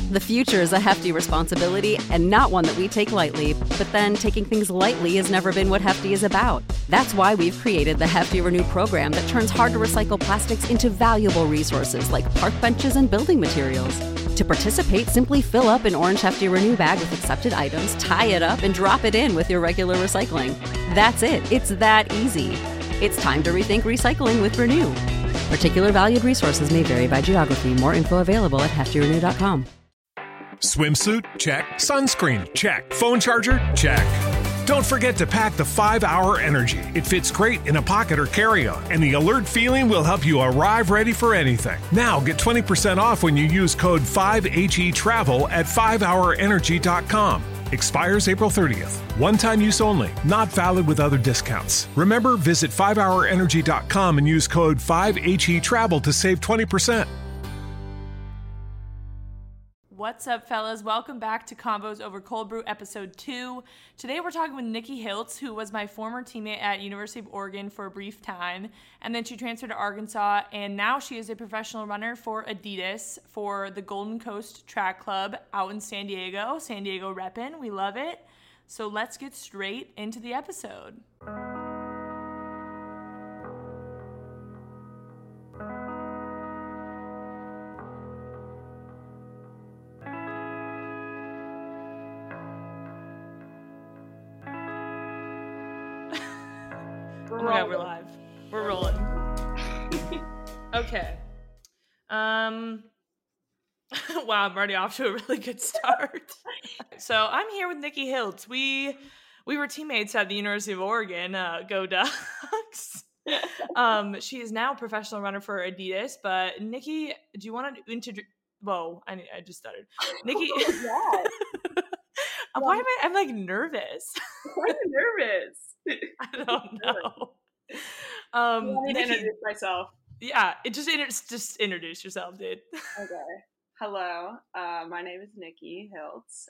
The future is a hefty responsibility and not one that we take lightly, but then taking things lightly has never been what Hefty is about. That's why we've created the Hefty Renew program that turns hard-to-recycle plastics into valuable resources like park benches and building materials. To participate, simply fill up an orange Hefty Renew bag with accepted items, tie it up, and drop it in with your regular recycling. That's it. It's that easy. It's time to rethink recycling with Renew. Particular valued resources may vary by geography. More info available at heftyrenew.com. Swimsuit? Check. Sunscreen? Check. Phone charger? Check. Don't forget to pack the 5-Hour Energy. It fits great in a pocket or carry-on, and the alert feeling will help you arrive ready for anything. Now get 20% off when you use code 5HETRAVEL at 5hourenergy.com. Expires April 30th. One-time use only. Not valid with other discounts. Remember, visit 5hourenergy.com and use code 5HETRAVEL to save 20%. What's up, fellas? Welcome back to Combos Over Cold Brew, episode 2. Today we're talking with Nikki Hiltz, who was my former teammate at University of Oregon for a brief time, and then she transferred to Arkansas, and now she is a professional runner for Adidas for the Golden Coast Track Club out in San Diego reppin'. We love it. So let's get straight into the episode. Oh my God, we're live. We're rolling. Okay. Wow, I'm already off to a really good start. So I'm here with Nikki Hiltz. We were teammates at the University of Oregon. Go Ducks. She is now a professional runner for Adidas. But Nikki, do you want to introduce? Whoa, I just stuttered. Nikki. Why am I'm like nervous? Why are you nervous? I don't know. I need Nikki, to introduce myself. Yeah, just introduce yourself, dude. Okay. Hello. My name is Nikki Hiltz.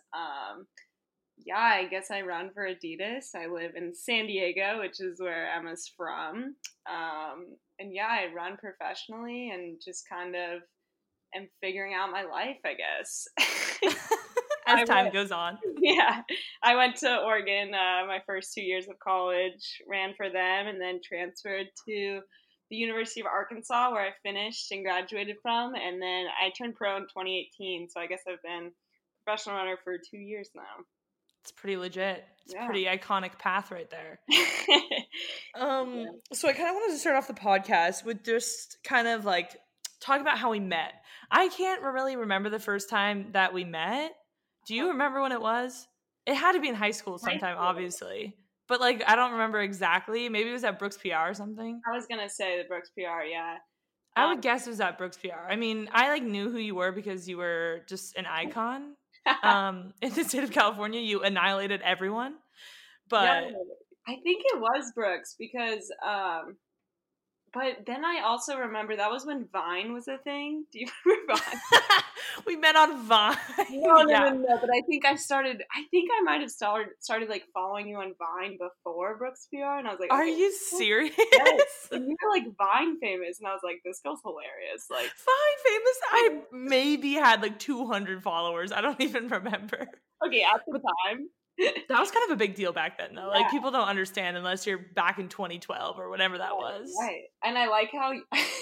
I guess I run for Adidas. I live in San Diego, which is where Emma's from. I run professionally and just kind of am figuring out my life, I guess. As time goes on. Yeah. I went to Oregon my first 2 years of college, ran for them, and then transferred to the University of Arkansas, where I finished and graduated from. And then I turned pro in 2018. So I guess I've been a professional runner for 2 years now. It's pretty legit. It's a pretty iconic path right there. Yeah. So I kind of wanted to start off the podcast with just kind of like talk about how we met. I can't really remember the first time that we met. Do you remember when it was? It had to be in high school sometime, obviously. But, like, I don't remember exactly. Maybe it was at Brooks PR or something. I was going to say the Brooks PR, yeah. I would guess it was at Brooks PR. I mean, I, like, knew who you were because you were just an icon. In the state of California, you annihilated everyone. But yeah, I think it was Brooks because but then I also remember that was when Vine was a thing. Do you remember Vine? We met on Vine. No, but I think I might have started like following you on Vine before Brooks PR, and I was like, are you serious? Yes. And you were like Vine famous, and I was like, this girl's hilarious. Like Vine famous? I maybe had like 200 followers. I don't even remember. Okay, at the time. That was kind of a big deal back then, though. Yeah. Like, people don't understand unless you're back in 2012 or whatever that was. Right. And I like how,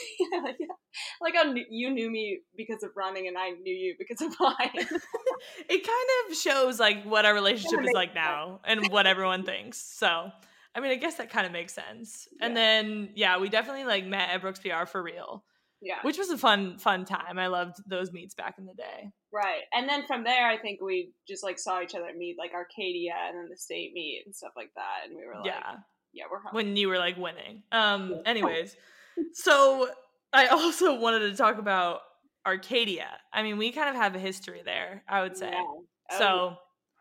you knew me because of running and I knew you because of Vine. It kind of shows, like, what our relationship is like now and what everyone thinks. So, I mean, I guess that kind of makes sense. Yeah. And then, we definitely, like, met at Brooks PR for real. Yeah. Which was a fun time. I loved those meets back in the day. Right. And then from there, I think we just, like, saw each other meet, like, Arcadia and then the state meet and stuff like that. And we were like, we're home. When you were, like, winning. Anyways, so I also wanted to talk about Arcadia. I mean, we kind of have a history there, I would say. Yeah. So,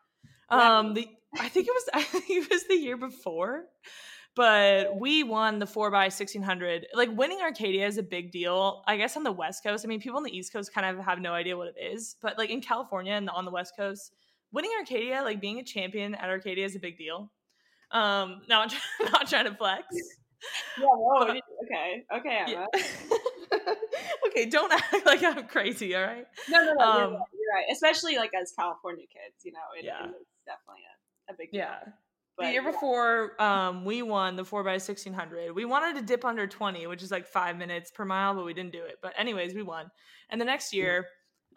I think it was the year before. But we won the 4x1600. Like, winning Arcadia is a big deal, I guess, on the West Coast. I mean, people on the East Coast kind of have no idea what it is. But, like, in California and on the West Coast, winning Arcadia, like, being a champion at Arcadia is a big deal. Not trying to flex. Yeah, whoa. Okay, Emma. Okay, Okay, don't act like I'm crazy, all right? No, you're right. Especially like as California kids, you know, it's definitely a big deal. Yeah. The year before, we won the 4x1600. We wanted to dip under 20, which is like 5 minutes per mile, but we didn't do it. But anyways, we won. And the next year,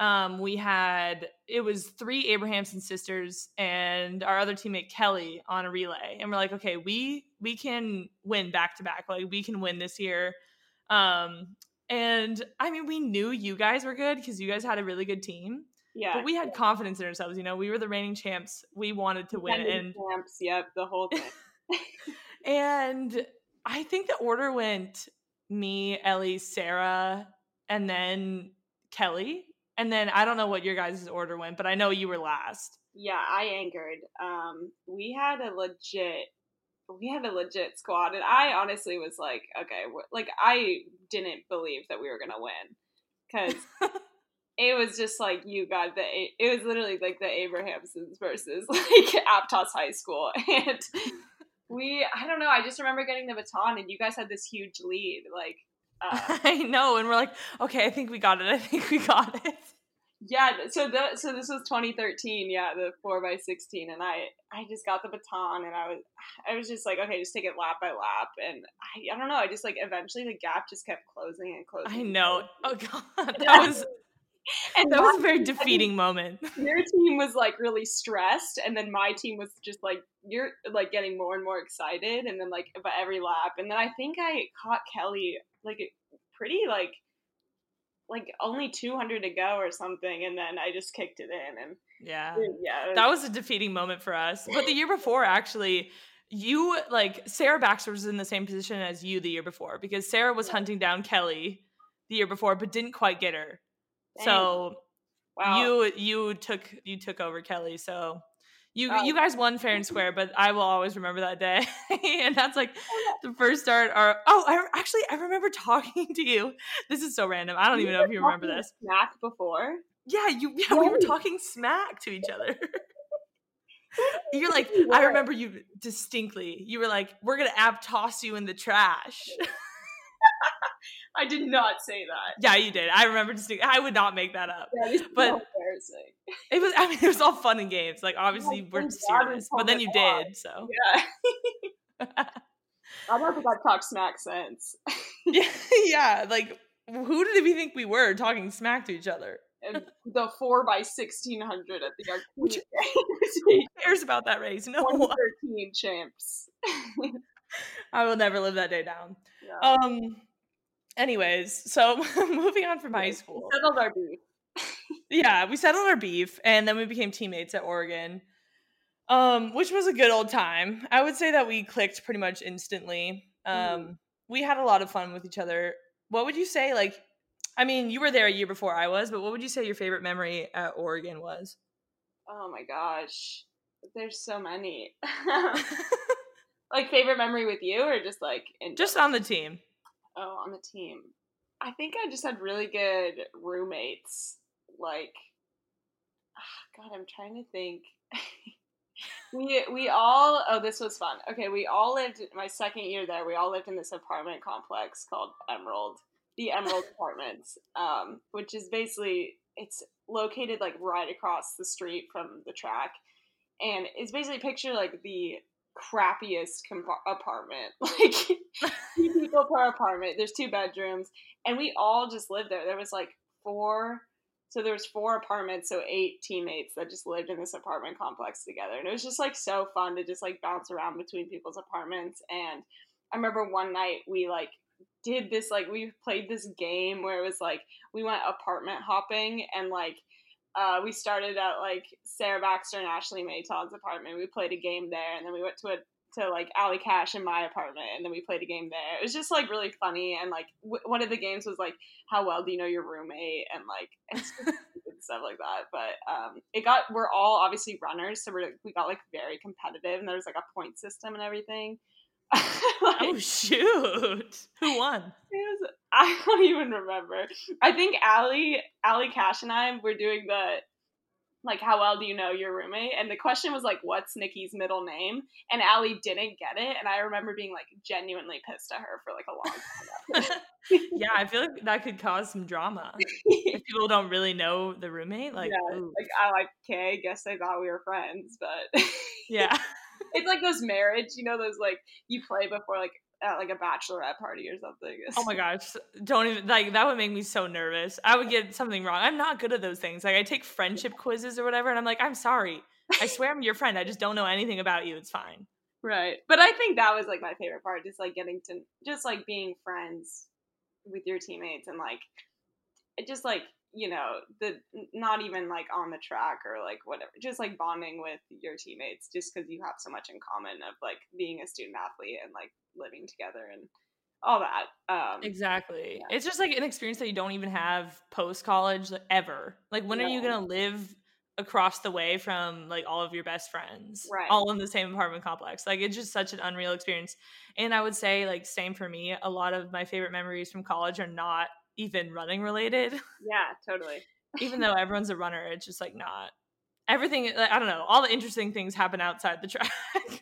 it was 3 Abrahamson sisters and our other teammate Kelly on a relay. And we're like, okay, we can win back to back. Like, we can win this year. And I mean, we knew you guys were good because you guys had a really good team. Yeah. But we had confidence in ourselves, you know. We were the reigning champs. We wanted to win. And champs, yep, the whole thing. And I think the order went me, Ellie, Sarah, and then Kelly. And then I don't know what your guys' order went, but I know you were last. Yeah, I anchored. We had a legit squad, and I honestly was like, okay, like I didn't believe that we were gonna win because it was just like it was literally like the Abrahamsons versus like Aptos High School, and I don't know, I just remember getting the baton, and you guys had this huge lead, like. I know, and we're like, okay, I think we got it. Yeah, so this was 2013, yeah, the 4x16, and I just got the baton, and I was just like, okay, just take it lap by lap, and I don't know, I just like eventually the gap just kept closing and closing. I know. Oh god, that was a very defeating moment. Your team was like really stressed, and then my team was just like, you're like getting more and more excited, and then like by every lap, and then I think I caught Kelly like pretty like only 200 to go or something, and then I just kicked it in, and that was a defeating moment for us. But the year before, actually, you like Sarah Baxter was in the same position as you the year before because Sarah was hunting down Kelly the year before, but didn't quite get her. Dang. So you took over Kelly. So you guys won fair and square, but I will always remember that day. And that's like the first start. I remember talking to you. This is so random. I don't even know if you remember this. Smack before? Yeah, we were talking smack to each other. You're like, I remember you distinctly. You were like, we're gonna toss you in the trash. I did not say that. Yeah, you did. I remember distinctly. I would not make that up. Yeah, but embarrassing. It was all fun and games. Like, obviously, we're serious, but then you did. So yeah. I don't think I've talked smack since. yeah. Like, who did we think we were talking smack to each other? And the 4x1600 at the arcade. Who cares about that race? No one. 2013 champs. I will never live that day down. Yeah. Anyways, so moving on from high school. We settled our beef. Yeah, we settled our beef, and then we became teammates at Oregon, which was a good old time. I would say that we clicked pretty much instantly. We had a lot of fun with each other. What would you say, like, I mean, you were there a year before I was, but what would you say your favorite memory at Oregon was? Oh my gosh. There's so many. Like, favorite memory with you, or just like just on the team? Oh, on the team. I think I just had really good roommates. Like, God, I'm trying to think. we all, this was fun. Okay, we all lived, my second year there, we all lived in this apartment complex called Emerald. The Emerald Apartments, which is basically, it's located like right across the street from the track. And it's basically picture like the crappiest apartment, like 2 people per apartment. There's 2 bedrooms, and we all just lived there. There was like 4 apartments, so 8 teammates that just lived in this apartment complex together, and it was just like so fun to just like bounce around between people's apartments. And I remember one night we like did this, like we played this game where it was like we went apartment hopping, and like we started at like Sarah Baxter and Ashley Mayton's apartment. We played a game there, and then we went to like Allie Cash in my apartment, and then we played a game there. It was just like really funny, and like one of the games was like, how well do you know your roommate, and like and stuff like that. But we're all obviously runners, so we got like very competitive, and there was like a point system and everything. Like, oh shoot! Who won? I don't even remember. I think Allie Cash and I were doing like, how well do you know your roommate? And the question was like, what's Nikki's middle name? And Allie didn't get it. And I remember being like genuinely pissed at her for like a long time. Yeah, I feel like that could cause some drama if people don't really know the roommate. Like, yeah, ooh. like I like, okay, guess I thought we were friends, but Yeah. it's like those marriage, you know, those like you play before like at like a bachelorette party or something. Oh my gosh, don't even, like, that would make me so nervous. I would get something wrong. I'm not good at those things. Like, I take friendship quizzes or whatever, and I'm like, I'm sorry. I swear I'm your friend. I just don't know anything about you. It's fine. Right. But I think that was like my favorite part, just like getting to just like being friends with your teammates and like it just like, you know, the not even like on the track or like whatever, just like bonding with your teammates just because you have so much in common of like being a student athlete and like living together and all that. Exactly. Yeah. It's just like an experience that you don't even have post college, like, ever. Like, when are you gonna live across the way from like all of your best friends, Right. all in the same apartment complex? Like, it's just such an unreal experience. And I would say, like, same for me. A lot of my favorite memories from college are not even running related. Yeah, totally. Even though everyone's a runner, it's just like not everything. Like, I don't know. All the interesting things happen outside the track.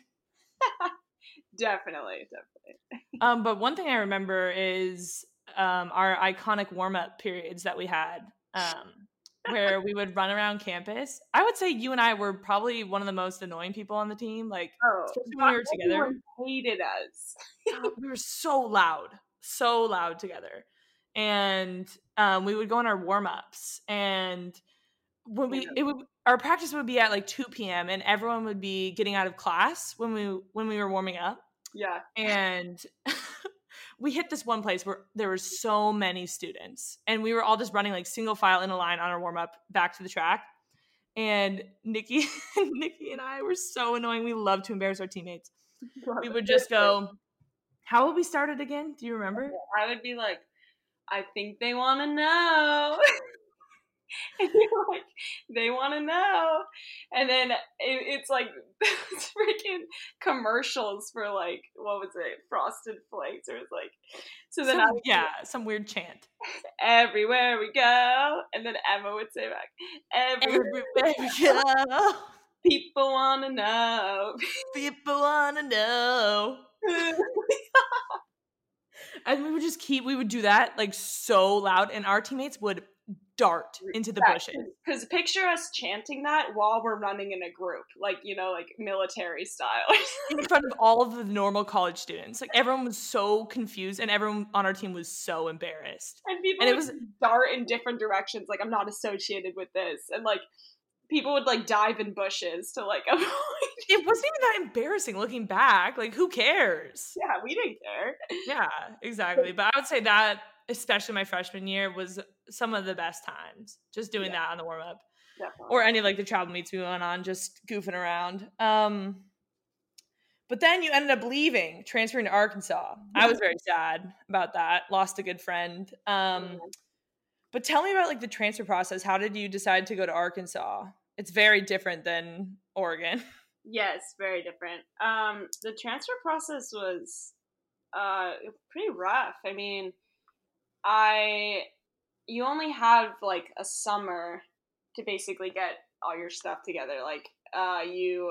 Definitely. But one thing I remember is our iconic warm-up periods that we had, where we would run around campus. I would say you and I were probably one of the most annoying people on the team, like, especially when we were together. Everyone hated us. We were so loud together. And we would go on our warm-ups, and when our practice would be at like 2 p.m. and everyone would be getting out of class when we were warming up. Yeah. And we hit this one place where there were so many students, and we were all just running like single file in a line on our warm up back to the track. And Nikki and I were so annoying. We loved to embarrass our teammates. We would just go, how would we start it again? Do you remember? I would be like, I think they want to know. And you're like, they want to know. And then it's like freaking commercials for like, what was it? Frosted Flakes. Or it's like, so then some weird chant. Everywhere we go. And then Emma would say back, everywhere we go. People want to know. People want to know. And we would do that like so loud, and our teammates would dart into the bushes. Because picture us chanting that while we're running in a group, like, you know, like military style. In front of all of the normal college students. Like, everyone was so confused, and everyone on our team was so embarrassed. And people would dart in different directions, like, I'm not associated with this. And, like, people would, like, dive in bushes to, like, avoid. It wasn't even that embarrassing looking back. Like, who cares? Yeah, we didn't care. Yeah, exactly. But I would say that, especially my freshman year, was some of the best times. Just doing that on the warm-up. Definitely. Or any of, like, the travel meets we went on, just goofing around. But then you ended up leaving, transferring to Arkansas. I was very sad about that. Lost a good friend. But tell me about, like, the transfer process. How did you decide to go to Arkansas? It's very different than Oregon. Yes, very different. The transfer process was pretty rough. I mean, you only have like a summer to basically get all your stuff together. Like I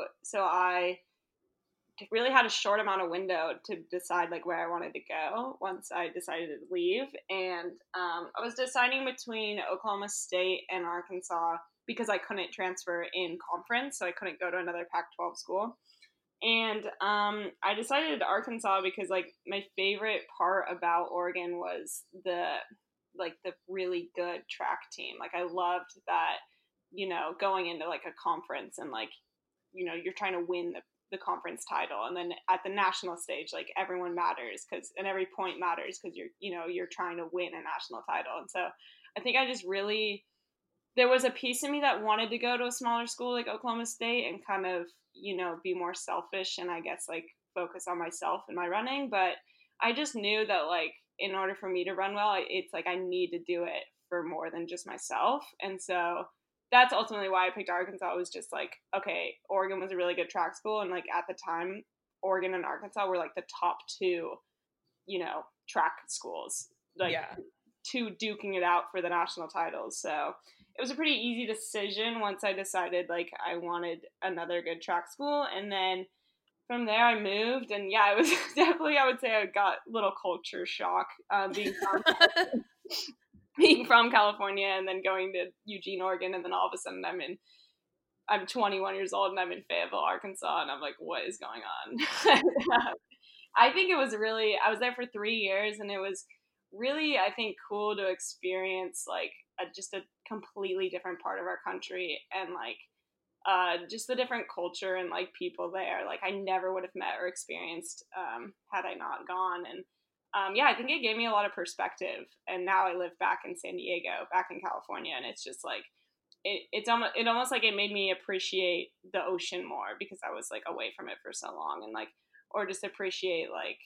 really had a short amount of window to decide like where I wanted to go once I decided to leave. And I was deciding between Oklahoma State and Arkansas because I couldn't transfer in conference, so I couldn't go to another Pac-12 school. And I decided Arkansas because like my favorite part about Oregon was the really good track team. Like I loved that, you know, going into like a conference and like, you know, you're trying to win the conference title, and then at the national stage, like everyone matters and every point matters because you're trying to win a national title. And so I think there was a piece of me that wanted to go to a smaller school like Oklahoma State and kind of, you know, be more selfish and I guess like focus on myself and my running. But I just knew that like in order for me to run well, it's like I need to do it for more than just myself. And so that's ultimately why I picked Arkansas. It was just like, okay, Oregon was a really good track school. And like at the time, Oregon and Arkansas were like the top two, you know, track schools, like two duking it out for the national titles. So was a pretty easy decision once I decided like I wanted another good track school. And then from there I moved, and yeah, it was definitely, I would say I got a little culture shock being from California and then going to Eugene, Oregon, and then all of a sudden I'm 21 years old and I'm in Fayetteville, Arkansas, and I'm like, what is going on? I think it was really, I was there for 3 years, and it was really, I think, cool to experience like just a completely different part of our country, and like just the different culture and like people there. Like I never would have met or experienced had I not gone. And yeah, I think it gave me a lot of perspective. And now I live back in San Diego, back in California, and it's just like it's almost like it made me appreciate the ocean more because I was like away from it for so long, and like, or just appreciate like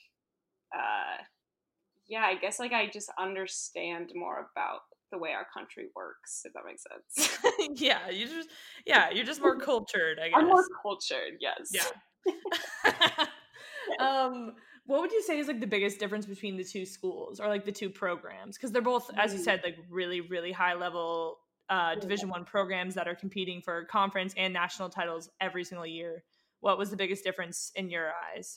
yeah, I guess like I just understand more about the way our country works, if that makes sense. You're just more cultured, I guess. I'm more cultured, yes. Yeah. What would you say is like the biggest difference between the two schools or like the two programs? Because they're both, as you said, like really, really high level Division I programs that are competing for conference and national titles every single year. What was the biggest difference in your eyes?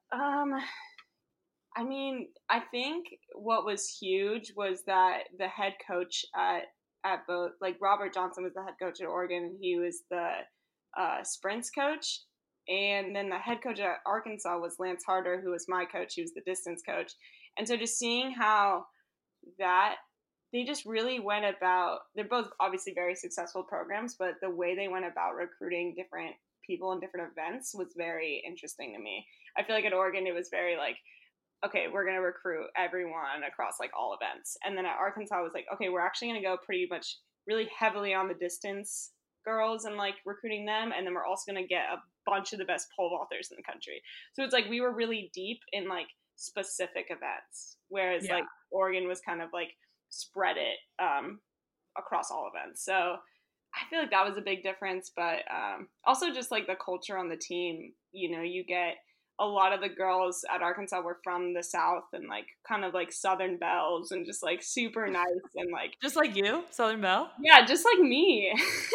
I mean, I think what was huge was that the head coach at both, like Robert Johnson was the head coach at Oregon, and he was the sprints coach. And then the head coach at Arkansas was Lance Harder, who was my coach. He was the distance coach. And so just seeing how that they just really went about, they're both obviously very successful programs, but the way they went about recruiting different people in different events was very interesting to me. I feel like at Oregon, it was very like, okay, we're going to recruit everyone across like all events. And then at Arkansas, it was like, okay, we're actually going to go pretty much really heavily on the distance girls and like recruiting them. And then we're also going to get a bunch of the best pole vaulters in the country. So it's like we were really deep in like specific events, whereas like Oregon was kind of like spread it across all events. So I feel like that was a big difference. But also just like the culture on the team, you know, you get a lot of the girls at Arkansas were from the South and like kind of like Southern belles and just like super nice and like just like you, Southern Belle. Yeah, just like me.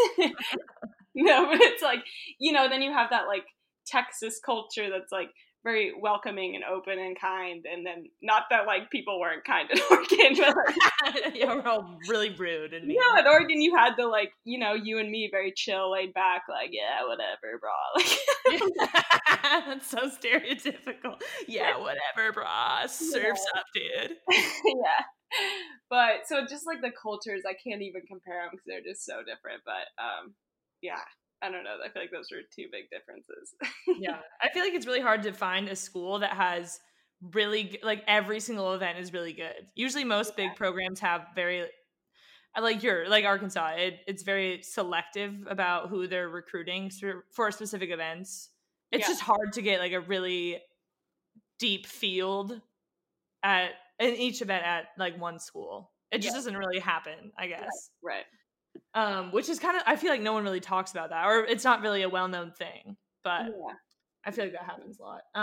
No, but it's like, you know, then you have that like Texas culture that's like very welcoming and open and kind, and then not that like people weren't kind at Oregon, but like, yeah, we're all really rude and mean. Yeah, at Oregon you had the like, you know, you and me, very chill, laid back, like, yeah, whatever, bro. Like, that's so stereotypical. Yeah, whatever, bro. Surf's up, dude. Yeah. But so just like the cultures, I can't even compare them because they're just so different. But yeah, I don't know. I feel like those are two big differences. Yeah, I feel like it's really hard to find a school that has really like every single event is really good. Usually, most big programs have very like Arkansas. It's very selective about who they're recruiting for specific events. It's just hard to get like a really deep field in each event at like one school. It just doesn't really happen, I guess. Right. Which is kind of, I feel like no one really talks about that, or it's not really a well-known thing, but I feel like that happens a lot.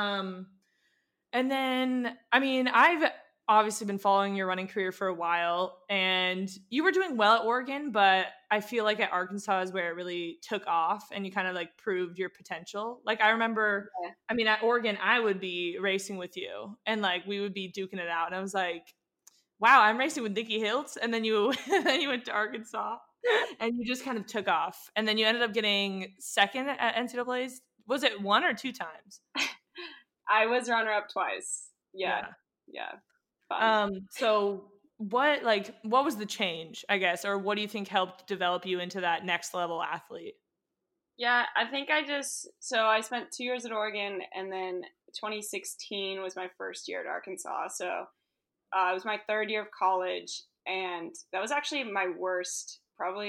And then, I mean, I've obviously been following your running career for a while, and you were doing well at Oregon, but I feel like at Arkansas is where it really took off and you kind of like proved your potential. Like I remember, I mean, at Oregon, I would be racing with you and like we would be duking it out. And I was like, wow, I'm racing with Nikki Hiltz. And then you went to Arkansas and you just kind of took off. And then you ended up getting second at NCAA's. Was it 1 or 2 times? I was runner-up twice. Yeah. Fun. So what was the change, I guess, or what do you think helped develop you into that next level athlete? Yeah, I think I spent 2 years at Oregon, and then 2016 was my first year at Arkansas. So it was my 3rd year of college, and that was actually my worst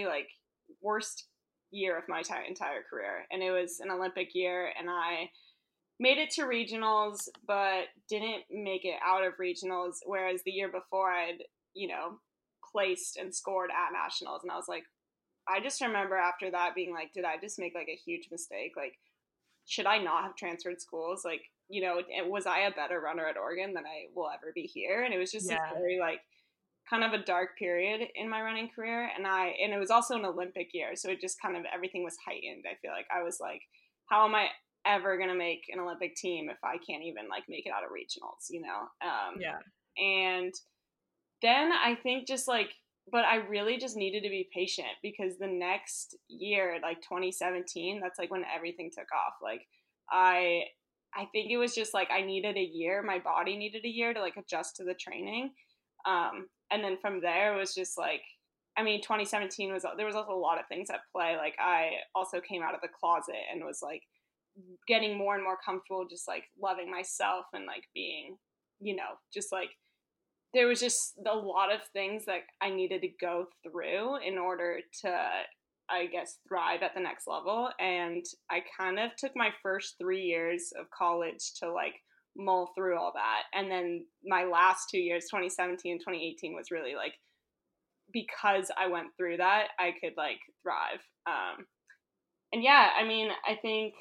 year of my entire career. And it was an Olympic year, and I made it to regionals, but didn't make it out of regionals. Whereas the year before I'd, you know, placed and scored at nationals. And I was like, I just remember after that being like, did I just make like a huge mistake? Like, should I not have transferred schools? Like, you know, was I a better runner at Oregon than I will ever be here? And it was just this very like kind of a dark period in my running career, and it was also an Olympic year, so it just kind of everything was heightened. I feel like I was like, how am I ever gonna make an Olympic team if I can't even like make it out of regionals, you know? And then I think just like, but I really just needed to be patient, because the next year, like 2017, that's like when everything took off. Like I think it was just like I needed a year. My body needed a year to like adjust to the training. And then from there, it was just like, I mean, 2017 there was also a lot of things at play. Like I also came out of the closet and was like getting more and more comfortable, just like loving myself and like being, you know, just like, there was just a lot of things that I needed to go through in order to, I guess, thrive at the next level. And I kind of took my first 3 years of college to like mull through all that. And then my last 2 years, 2017 and 2018, was really like, because I went through that, I could like thrive. And yeah, I mean, I think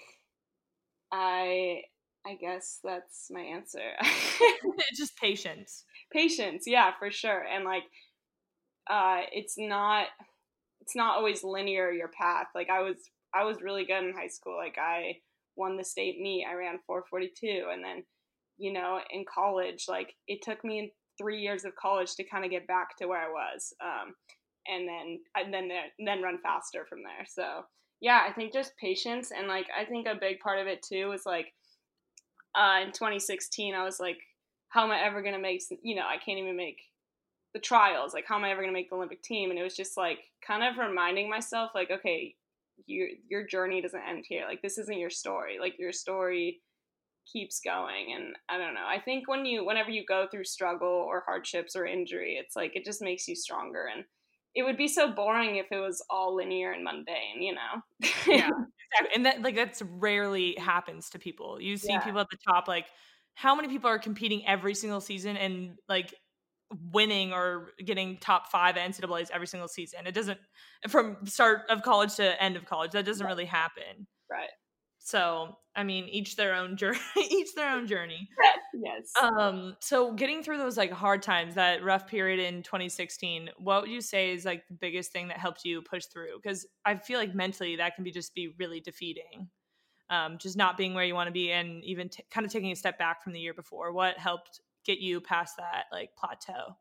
I guess that's my answer. Just patience. Patience, yeah, for sure. And like, it's not always linear, your path. Like I was really good in high school. Like I won the state meet. I ran 4:42, and then, you know, in college, like it took me 3 years of college to kind of get back to where I was, and then run faster from there. So yeah, I think just patience. And like I think a big part of it too was like, in 2016, I was like, how am I ever gonna make? You know, I can't even make the trials. Like, how am I ever gonna make the Olympic team? And it was just like kind of reminding myself, like, okay, your journey doesn't end here. Like, this isn't your story. Like, your story keeps going. And I don't know. I think whenever you go through struggle or hardships or injury, it's like it just makes you stronger. And it would be so boring if it was all linear and mundane, you know? Yeah, exactly. And that's rarely happens to people. You see people at the top, like how many people are competing every single season and like winning or getting top 5 at NCAAs every single season? It doesn't, from start of college to end of college, that doesn't really happen. Right. So, I mean, each their own journey, each their own journey. Yes. So getting through those like hard times, that rough period in 2016, what would you say is like the biggest thing that helped you push through? Because I feel like mentally that can be really defeating. Just not being where you want to be, and even kind of taking a step back from the year before. What helped get you past that like plateau?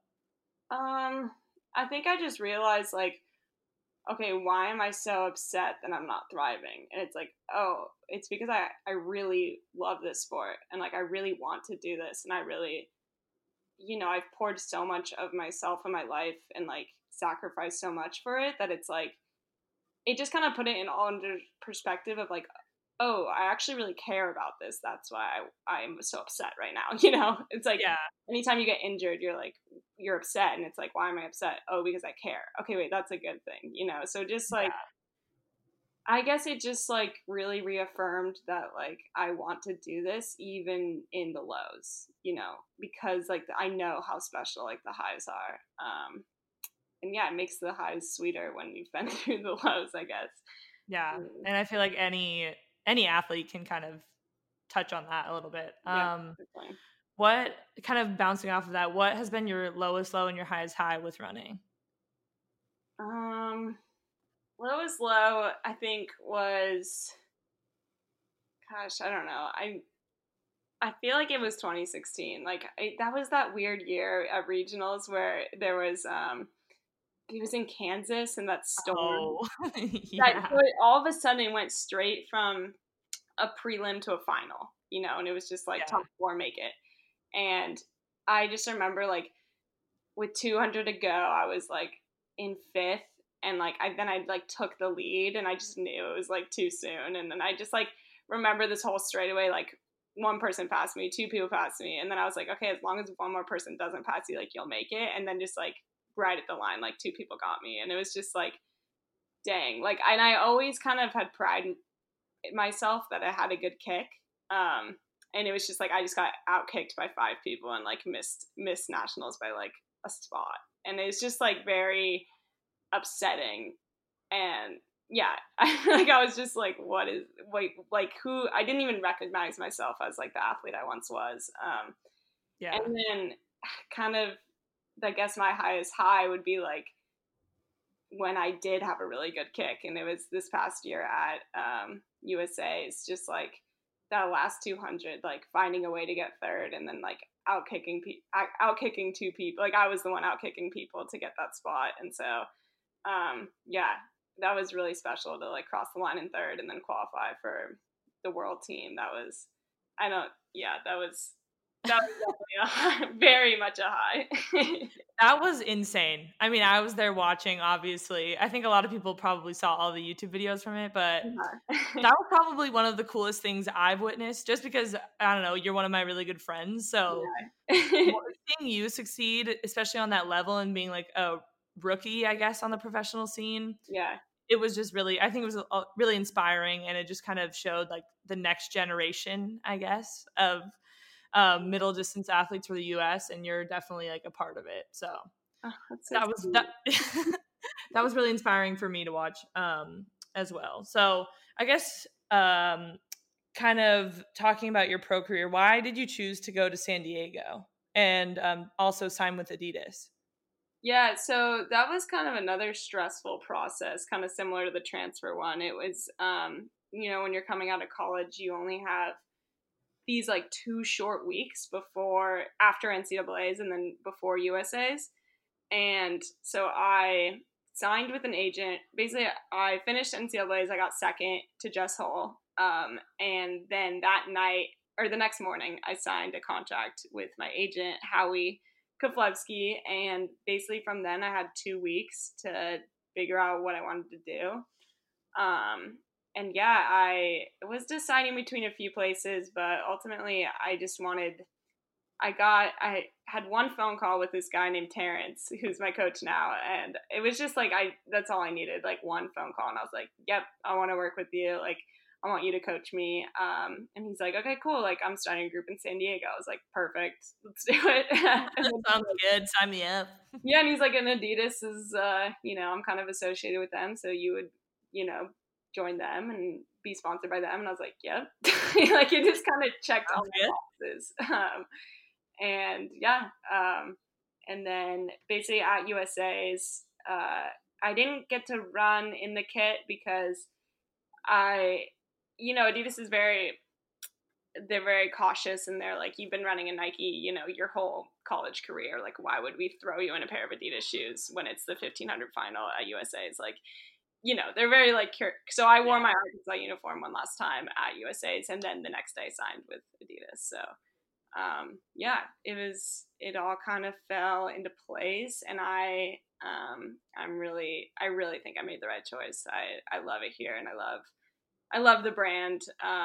I think I just realized like, okay, why am I so upset that I'm not thriving? And it's like, oh, it's because I really love this sport, and like I really want to do this, and I really, you know, I've poured so much of myself in my life and like sacrificed so much for it, that it's like, it just kind of put it in all under perspective of like, oh, I actually really care about this. That's why I am so upset right now. You know, it's like, anytime you get injured, you're upset, and it's like, why am I upset? Oh, because I care. Okay, wait, that's a good thing. You know, so just like, I guess it just like really reaffirmed that like I want to do this even in the lows, you know, because like I know how special like the highs are. And yeah, it makes the highs sweeter when you've been through the lows, I guess. Yeah, and I feel like any athlete can kind of touch on that a little bit. What kind of bouncing off of that, what has been your lowest low and your highest high with running? Lowest low, I think, was, gosh, I don't know. I feel like it was 2016. Like that was that weird year at regionals where there was it was in Kansas, and that storm. Oh, that, so all of a sudden it went straight from a prelim to a final, you know, and it was just like top 4 make it. And I just remember like with 200 to go, I was like in 5th, and like I like took the lead, and I just knew it was like too soon. And then I just like remember this whole straightaway, like one person passed me, 2 people passed me, and then I was like, okay, as long as one more person doesn't pass you, like you'll make it. And then just like right at the line, like 2 people got me, and it was just like, dang. Like, and I always kind of had pride in myself that I had a good kick, and it was just like I just got outkicked by 5 people and like missed nationals by like a spot, and it's just like very upsetting. And yeah, I was just like, what is, like who, I didn't even recognize myself as like the athlete I once was. And then kind of I guess my highest high would be like when I did have a really good kick, and it was this past year at USA. It's just like that last 200, like finding a way to get third, and then like out kicking two people. Like I was the one out kicking people to get that spot, and so yeah, that was really special to like cross the line in third and then qualify for the world team. That was definitely very much a high. That was insane. I mean, I was there watching, obviously. I think a lot of people probably saw all the YouTube videos from it, but that was probably one of the coolest things I've witnessed, just because, I don't know, you're one of my really good friends. So seeing you succeed, especially on that level and being like a rookie, I guess, on the professional scene. Yeah. It was just really, I think it was really inspiring, and it just kind of showed like the next generation, I guess, of middle distance athletes for the US, and you're definitely like a part of it. So that was really inspiring for me to watch as well. So I guess kind of talking about your pro career, why did you choose to go to San Diego and also sign with Adidas? Yeah, so that was kind of another stressful process, kind of similar to the transfer one. It was, when you're coming out of college, you only have these like 2 short weeks after NCAAs and then before USAs. And so I signed with an agent. Basically, I finished NCAAs. I got second to Jess Hull. And then that night, or the next morning, I signed a contract with my agent, Howie Koflevsky. And basically from then I had 2 weeks to figure out what I wanted to do. And yeah, I was deciding between a few places, but ultimately I had one phone call with this guy named Terrence, who's my coach now. And it was just like, that's all I needed, like one phone call. And I was like, yep, I want to work with you. Like, I want you to coach me. And he's like, okay, cool. Like, I'm starting a group in San Diego. I was like, perfect. Let's do it. Sounds good. Sign me up. Yeah. And he's like, and Adidas is, I'm kind of associated with them. So you would, join them and be sponsored by them. And I was like, yep. Like, it just kind of checked all my boxes. And yeah. And then basically at USA's, I didn't get to run in the kit because Adidas is they're very cautious, and they're like, you've been running in Nike, your whole college career. Like, why would we throw you in a pair of Adidas shoes when it's the 1500 final at USA's? Like, they're very like, so I wore my Arkansas uniform one last time at USA's, and then the next day signed with Adidas. So, it all kind of fell into place, and I really think I made the right choice. I love it here, and I love the brand.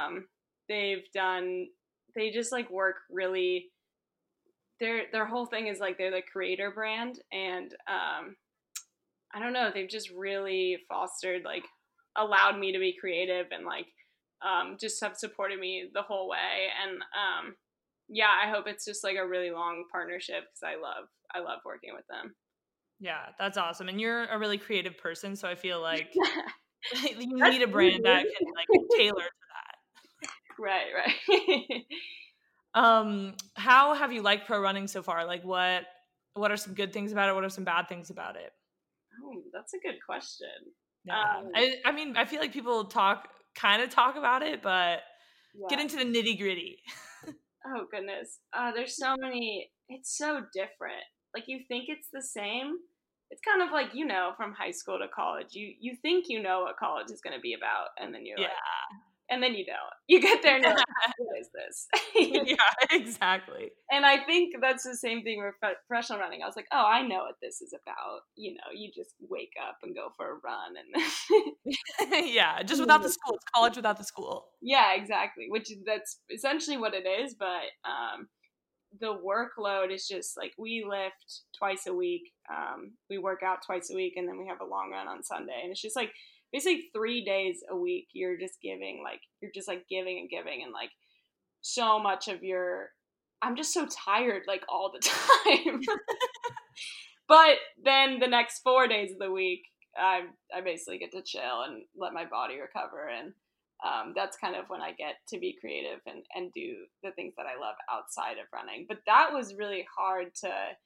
They just like work really, their whole thing is like, they're the creator brand, and I don't know, they've just really fostered, like, allowed me to be creative, and like just have supported me the whole way. And I hope it's just like a really long partnership, because I love working with them. Yeah, that's awesome. And you're a really creative person, so I feel like you need a brand that can like tailor to that. Right. How have you liked pro running so far? Like, what are some good things about it? What are some bad things about it? Oh, that's a good question. Yeah. I mean, I feel like people talk about it, but get into the nitty gritty. Oh goodness. There's so many, it's so different. Like, you think it's the same. It's kind of like, from high school to college, you think what college is going to be about, and then you're like, and then you don't. You get there and you're like, what is this? Yeah, exactly. And I think that's the same thing with professional running. I was like, oh, I know what this is about. You just wake up and go for a run. And yeah, just without the school. It's college without the school. Yeah, exactly. That's essentially what it is. But the workload is just like, we lift twice a week. We work out twice a week, and then we have a long run on Sunday. And it's just like, basically 3 days a week, you're just giving, like, giving and giving, and like so much of I'm just so tired, like, all the time. But then the next 4 days of the week, I basically get to chill and let my body recover. And that's kind of when I get to be creative and do the things that I love outside of running. But that was really hard to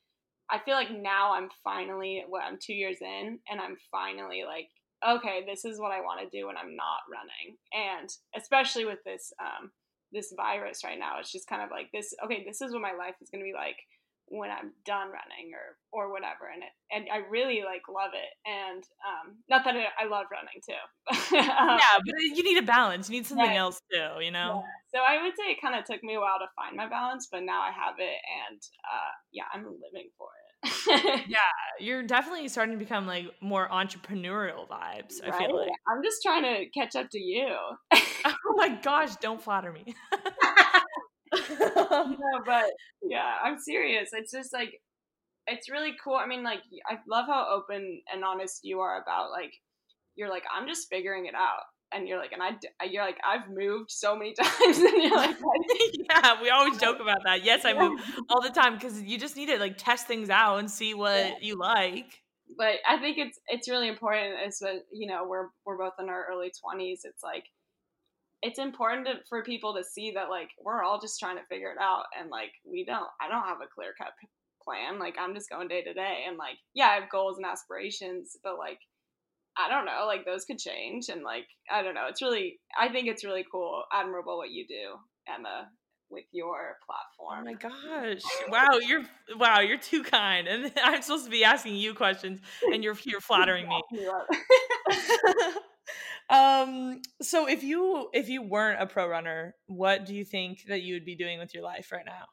I feel like now I'm 2 years in, and I'm finally like, okay, this is what I want to do when I'm not running. And especially with this this virus right now, it's just kind of like this, okay, this is what my life is going to be like when I'm done running or whatever. And I really like love it. And not that I love running too. Yeah, but you need a balance. You need something Right. else too, you know? Yeah. So I would say it kind of took me a while to find my balance, but now I have it, and yeah, I'm living for it. Yeah, you're definitely starting to become like more entrepreneurial vibes, I Right? feel like. I'm just trying to catch up to you. Oh my gosh, don't flatter me. No, but yeah, I'm serious. It's just like, it's really cool. I mean, like, I love how open and honest you are about, like, you're like, I'm just figuring it out. And you're like, you're like, I've moved so many times. And you're like, Yeah, we always joke about that. Yes, I move all the time because you just need to like test things out and see what you like. But I think it's really important, as you know, we're both in our early 20s. It's like, it's important for people to see that, like, we're all just trying to figure it out, and like, I don't have a clear cut plan. Like, I'm just going day to day, and like, yeah, I have goals and aspirations, but like, I don't know, like, those could change, and like, I don't know. I think it's really cool, admirable what you do, Emma, with your Oh platform. my gosh. Wow, you're too kind. And I'm supposed to be asking you questions and you're flattering me. So if you weren't a pro runner, what do you think that you would be doing with your life right now?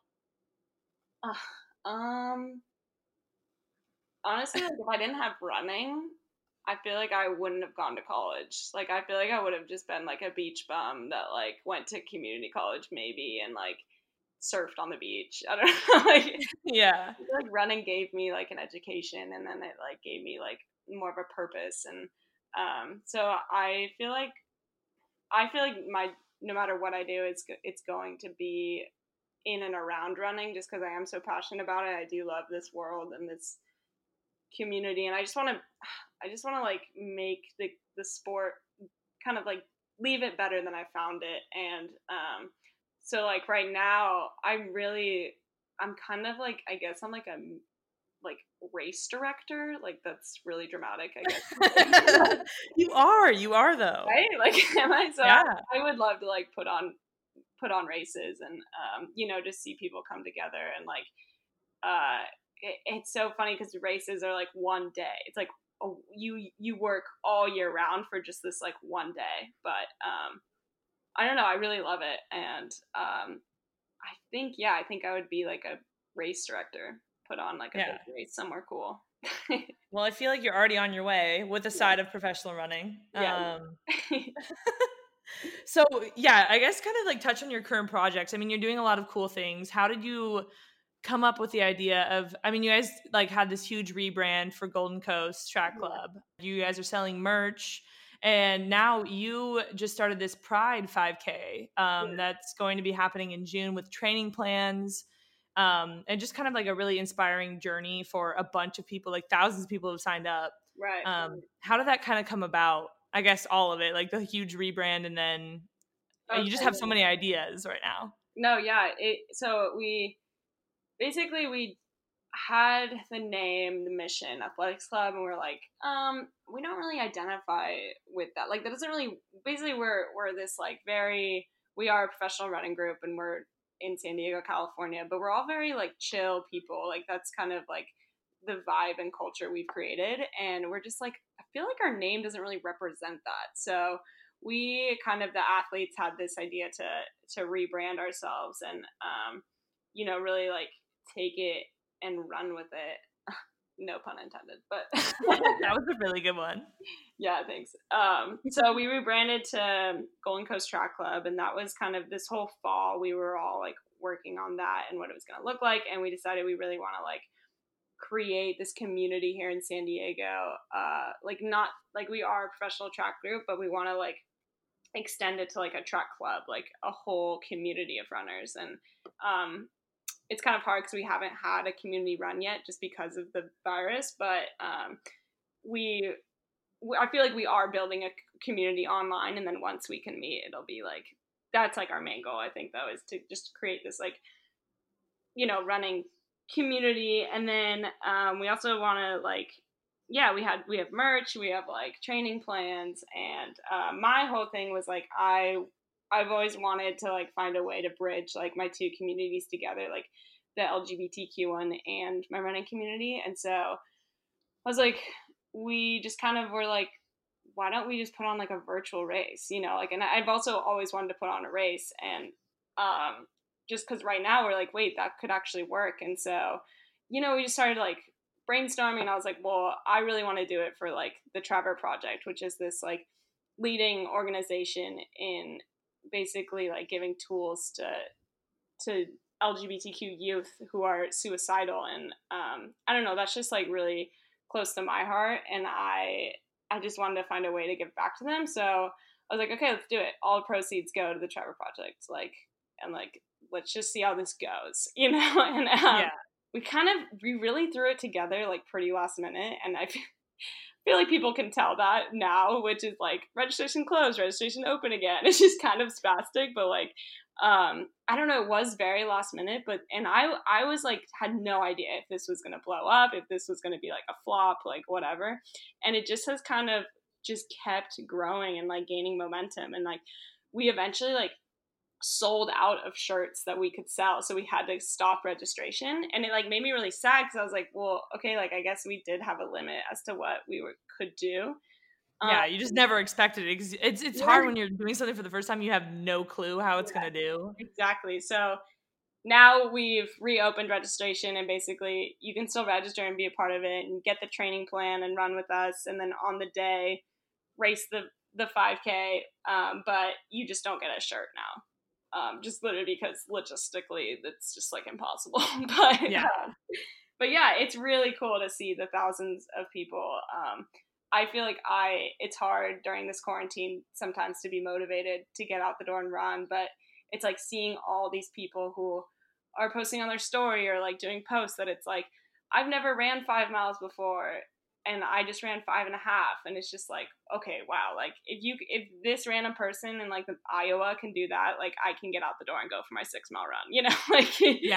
Honestly, like, if I didn't have running, I feel like I wouldn't have gone to college. Like, I feel like I would have just been like a beach bum that like went to community college maybe, and like surfed on the beach. I don't know. Like, Yeah. I feel like running gave me like an education, and then it like gave me like more of a purpose. And so I feel like my no matter what I do, it's going to be in and around running, just because I am so passionate about it. I do love this world and this community, and I just want to like make the sport kind of like leave it better than I found it. And so like right now I'm kind of like, I guess I'm like a like race director. Like, that's really dramatic, I guess. You are though. Right? Like, am I? So Yeah. I would love to like put on races, and you know, just see people come together, and like it's so funny because races are like one day. It's like, you work all year round for just this like one day. But I don't know, I really love it. And I think I would be like a race director, put on like a big race somewhere cool. Well, I feel like you're already on your way with the side of professional running. Yeah. So yeah, I guess kind of like touch on your current projects. I mean, you're doing a lot of cool things. How did you come up with the idea of, I mean, you guys like had this huge rebrand for Golden Coast Track Club. You guys are selling merch, and now you just started this Pride 5K that's going to be happening in June with training plans. And just kind of like a really inspiring journey for a bunch of people, like thousands of people have signed up. Right. How did that kind of come about? I guess all of it, like the huge rebrand, and then you just have so many ideas right now. No, yeah. So we had the name, the mission, Athletics Club, and we're like, we don't really identify with that. Like, that doesn't really. Basically, we're this like we are a professional running group, and we're in San Diego, California, but we're all very like chill people. Like, that's kind of like the vibe and culture we've created, and we're just like, I feel like our name doesn't really represent that. So we kind of, the athletes had this idea to rebrand ourselves, and you know, really like take it and run with it. No pun intended, but that was a really good one. Yeah, thanks. So we rebranded to Golden Coast Track Club, and that was kind of this whole fall. We were all like working on that and what it was going to look like, and we decided we really want to like create this community here in San Diego. Like, not like we are a professional track group, but we want to like extend it to like a track club, like a whole community of runners. And it's kind of hard because we haven't had a community run yet just because of the virus, but I feel like we are building a community online, and then once we can meet, it'll be like, that's like our main goal, I think, though, is to just create this like, you know, running community. And then we also want to like, yeah, we have merch, we have like training plans, and my whole thing was like I've always wanted to like find a way to bridge like my two communities together, like the LGBTQ one and my running community. And so I was like, we just kind of were like, why don't we just put on like a virtual race, you know, like, and I've also always wanted to put on a race, and just because right now we're like, wait, that could actually work. And so, you know, we just started like brainstorming, and I was like, well, I really want to do it for like the Trevor Project, which is this like leading organization in basically like giving tools to LGBTQ youth who are suicidal. And I don't know, that's just like really close to my heart, and I just wanted to find a way to give back to them. So I was like, okay, let's do it. All proceeds go to the Trevor Project, like, and like, let's just see how this goes, you know. And Yeah. we really threw it together like pretty last minute, and I feel like people can tell that now, which is like registration closed, registration open again. It's just kind of spastic, but like I don't know, it was very last minute, but and I was like, had no idea if this was gonna blow up, if this was gonna be like a flop, like whatever. And it just has kind of just kept growing and like gaining momentum, and like we eventually like sold out of shirts that we could sell, so we had to stop registration. And it like made me really sad, because I was like, well, okay, like I guess we did have a limit as to what we could do. Yeah, you just never expected it. It's hard when you're doing something for the first time. You have no clue how it's gonna do. Exactly. So now we've reopened registration, and basically you can still register and be a part of it and get the training plan and run with us, and then on the day race the 5K, but you just don't get a shirt now, just literally because logistically it's just like impossible. But yeah, it's really cool to see the thousands of people. I feel like it's hard during this quarantine sometimes to be motivated to get out the door and run, but it's like seeing all these people who are posting on their story or like doing posts that it's like, I've never ran 5 miles before, and I just ran 5.5. And it's just like, okay, wow. Like if this random person in like Iowa can do that, like I can get out the door and go for my 6 mile run, you know, like, yeah,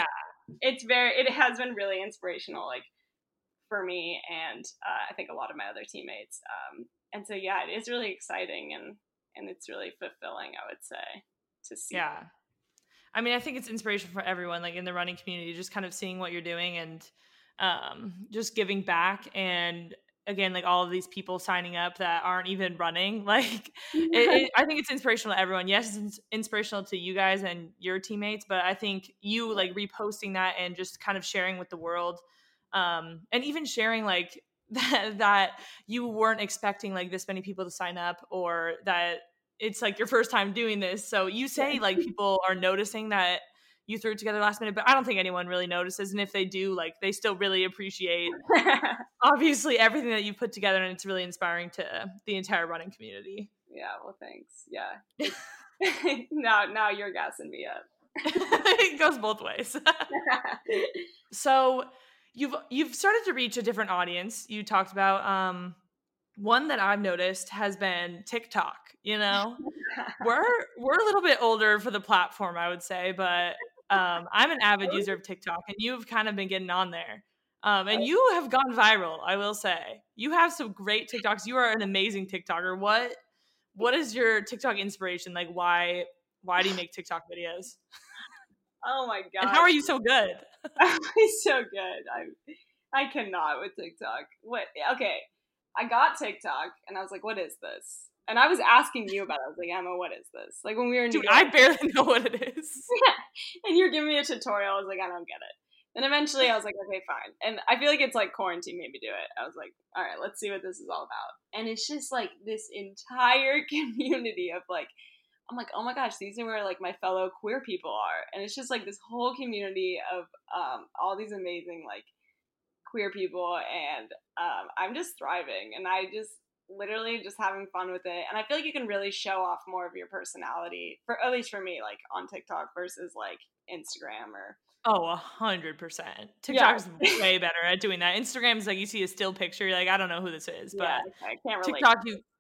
it has been really inspirational, like for me, and I think a lot of my other teammates. And so, yeah, it is really exciting, and it's really fulfilling, I would say, to see. Yeah. I mean, I think it's inspirational for everyone, like in the running community, just kind of seeing what you're doing and just giving back. And again, like all of these people signing up that aren't even running, like I think it's inspirational to everyone. Yes, it's inspirational to you guys and your teammates, but I think you like reposting that and just kind of sharing with the world, and even sharing like that you weren't expecting like this many people to sign up, or that it's like your first time doing this. So you say like people are noticing that you threw it together last minute, but I don't think anyone really notices. And if they do, like they still really appreciate obviously everything that you put together, and it's really inspiring to the entire running community. Yeah, well, thanks. Yeah. now you're gassing me up. It goes both ways. So you've started to reach a different audience. You talked about one that I've noticed has been TikTok. You know, we're a little bit older for the platform, I would say, but I'm an avid user of TikTok, and you've kind of been getting on there. And you have gone viral, I will say. You have some great TikToks. You are an amazing TikToker. What is your TikTok inspiration? Like, why do you make TikTok videos? Oh my god! And how are you so good? I'm so good. I cannot with TikTok. What? Okay, I got TikTok, and I was like, "What is this?" And I was asking you about it. I was like, Emma, what is this? Like when we were in New York. I barely know what it is. Yeah. And you're giving me a tutorial. I was like, I don't get it. And eventually I was like, okay, fine. And I feel like it's like quarantine made me do it. I was like, all right, let's see what this is all about. And it's just like this entire community of like, I'm like, oh my gosh, these are where like my fellow queer people are. And it's just like this whole community of all these amazing like queer people. And I'm just thriving. And I just literally just having fun with it. And I feel like you can really show off more of your personality, for at least for me, like on TikTok versus like Instagram or 100%. TikTok's way better at doing that. Instagram's like you see a still picture, you're like, I don't know who this is. But I can't relate. TikTok,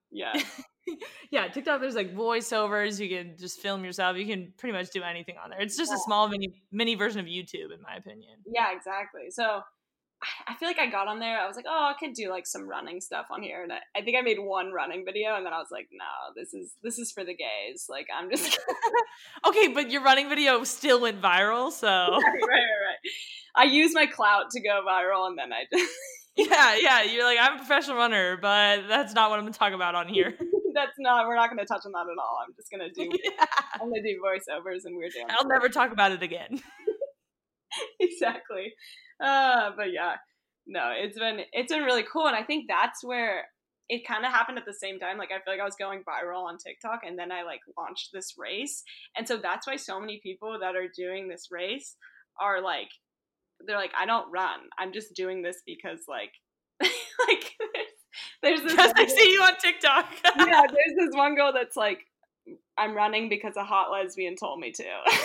Yeah. Yeah, TikTok, there's like voiceovers. You can just film yourself. You can pretty much do anything on there. It's just a small mini version of YouTube, in my opinion. Yeah, exactly. So I feel like I got on there. I was like, oh, I could do like some running stuff on here, and I think I made one running video, and then I was like, no, this is for the gays. Like, I'm just okay, but your running video still went viral, so right. I used my clout to go viral, and then I just yeah. You're like, I'm a professional runner, but that's not what I'm gonna talk about on here. we're not going to touch on that at all. I'm just going to do I'm going to do voiceovers and weird dances. I'll never talk about it again. Exactly. But yeah, no, it's been really cool, and I think that's where it kind of happened at the same time. Like, I feel like I was going viral on TikTok, and then I like launched this race, and so that's why so many people that are doing this race are like, they're like, I don't run. I'm just doing this because like like there's this because I see you on TikTok. Yeah, there's this one girl that's like, I'm running because a hot lesbian told me to.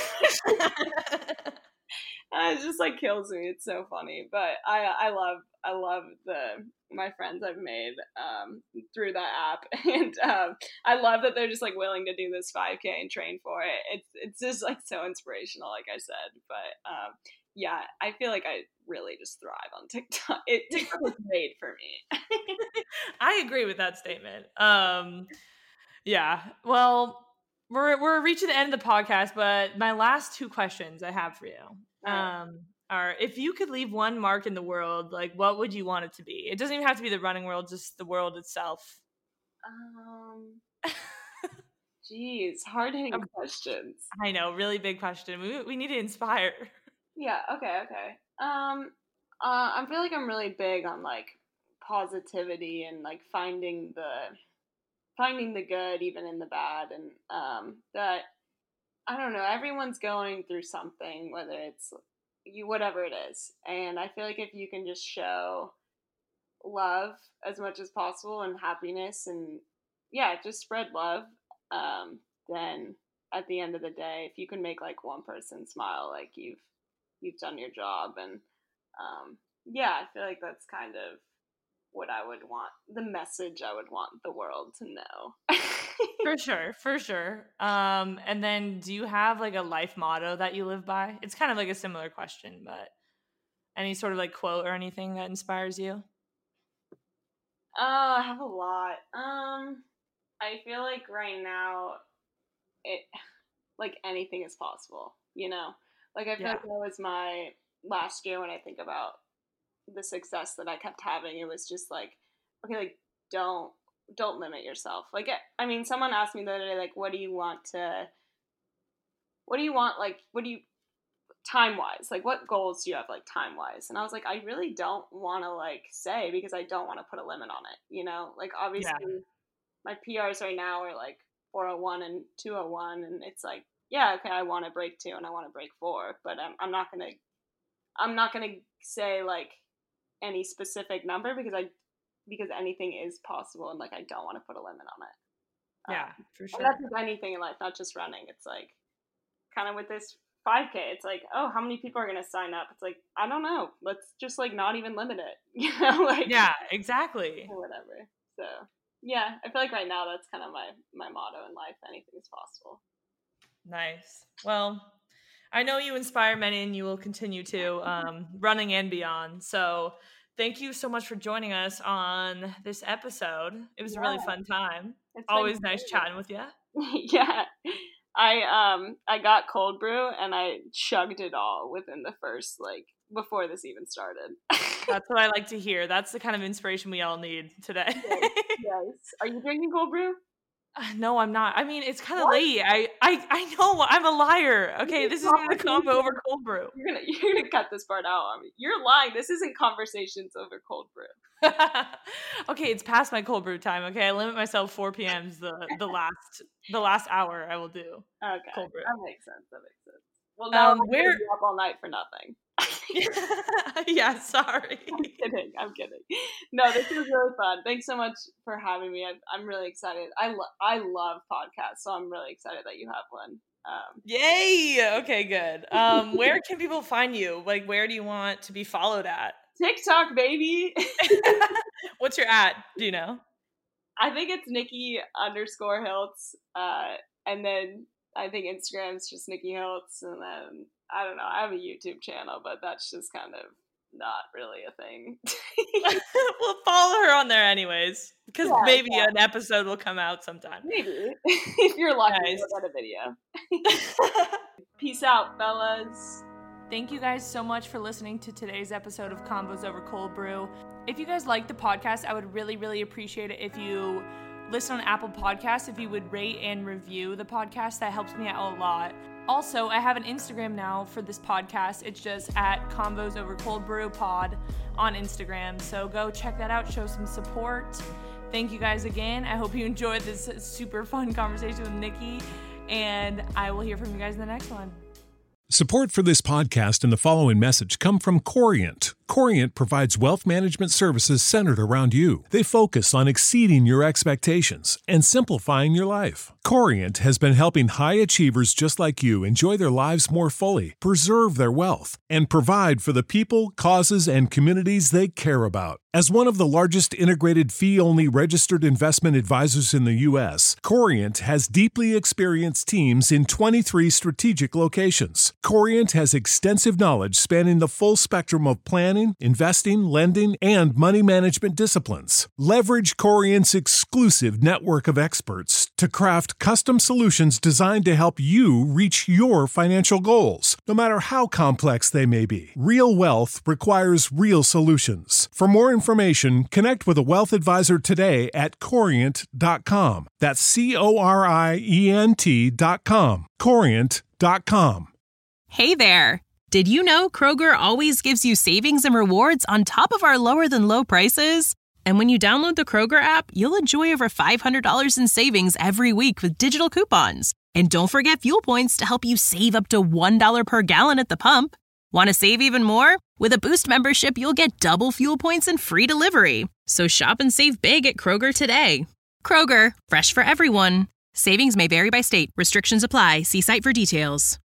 It just like kills me. It's so funny, but I love my friends I've made through that app, and I love that they're just like willing to do this 5K and train for it. It's just like so inspirational, like I said. But yeah, I feel like I really just thrive on TikTok. TikTok was made for me. I agree with that statement. Yeah. Well, we're reaching the end of the podcast, but my last two questions I have for you are, if you could leave one mark in the world, like, what would you want it to be? It doesn't even have to be the running world, just the world itself. Geez, hard-hitting questions. I know, really big question. We need to inspire. Yeah, okay. I feel like I'm really big on like positivity and like finding the good even in the bad, and that, I don't know, everyone's going through something, whether it's whatever it is, and I feel like if you can just show love as much as possible and happiness, and yeah, just spread love, then at the end of the day, if you can make like one person smile, like you've done your job. And yeah, I feel like that's kind of what I would want, the message I would want the world to know. For sure. And then, do you have like a life motto that you live by? It's kind of like a similar question, but any sort of like quote or anything that inspires you? I have a lot. I feel like right now, like anything is possible, you know? Like, I feel like that was my last year when I think about the success that I kept having. It was just like, okay, like, don't limit yourself. Like, I mean, someone asked me the other day, like, what do you want, time-wise? Like, what goals do you have, like, time-wise? And I was like, I really don't want to, like, say, because I don't want to put a limit on it, you know? Like, obviously, my PRs right now are, like, 401 and 201, and it's like, yeah, okay, I want to break 2 and I want to break 4, but I'm not gonna say like any specific number, because anything is possible, and like I don't want to put a limit on it. Yeah, for sure. And that's with anything in life, not just running. It's like kind of with this 5K. It's like, oh, how many people are gonna sign up? It's like, I don't know. Let's just like not even limit it. You know, like, yeah, exactly. Or whatever. So yeah, I feel like right now that's kind of my motto in life. Anything is possible. Nice. Well, I know you inspire many, and you will continue to, running and beyond. So thank you so much for joining us on this episode. It was a really fun time. It's always nice chatting with you. Yeah. I got cold brew and I chugged it all within the first, like, before this even started. That's what I like to hear. That's the kind of inspiration we all need today. Yes. Are you drinking cold brew? No, I'm not. I mean, it's kind of late. I know, I'm a liar. Okay, this isn't a combo over cold brew. You're gonna cut this part out. I mean, you're lying. This isn't conversations over cold brew. Okay, it's past my cold brew time. Okay, I limit myself 4 p.m.'s the last hour I will do. Okay, cold brew. That makes sense. Well, now I'm gonna be up all night for nothing. Yeah, sorry. I'm kidding. No, this was really fun. Thanks so much for having me. I'm really excited. I love podcasts, so I'm really excited that you have one. Yay! Okay, good. Where can people find you? Like, where do you want to be followed at? TikTok, baby. What's your @ do you know? I think it's Nikki_Hiltz. And then I think Instagram's just Nikki Hiltz. And then, I don't know, I have a YouTube channel, but that's just kind of not really a thing. We'll follow her on there anyways, because maybe an episode will come out sometime. Maybe. If you're lucky, we'll get a video. Peace out, fellas. Thank you guys so much for listening to today's episode of Convos Over Cold Brew. If you guys like the podcast, I would really, really appreciate it if you listen on Apple Podcasts, if you would rate and review the podcast. That helps me out a lot. Also, I have an Instagram now for this podcast. It's just at Convos Over Cold Brew Pod on Instagram. So go check that out, show some support. Thank you guys again. I hope you enjoyed this super fun conversation with Nikki, and I will hear from you guys in the next one. Support for this podcast and the following message come from Corient. Corient provides wealth management services centered around you. They focus on exceeding your expectations and simplifying your life. Corient has been helping high achievers just like you enjoy their lives more fully, preserve their wealth, and provide for the people, causes, and communities they care about. As one of the largest integrated fee-only registered investment advisors in the U.S., Corient has deeply experienced teams in 23 strategic locations. Corient has extensive knowledge spanning the full spectrum of planning, investing, lending, and money management disciplines. Leverage Corient's exclusive network of experts to craft custom solutions designed to help you reach your financial goals, no matter how complex they may be. Real wealth requires real solutions. For more information, connect with a wealth advisor today at Corient.com. That's Corient.com. Corient.com. Hey there! Did you know Kroger always gives you savings and rewards on top of our lower-than-low prices? And when you download the Kroger app, you'll enjoy over $500 in savings every week with digital coupons. And don't forget fuel points to help you save up to $1 per gallon at the pump. Want to save even more? With a Boost membership, you'll get double fuel points and free delivery. So shop and save big at Kroger today. Kroger, fresh for everyone. Savings may vary by state. Restrictions apply. See site for details.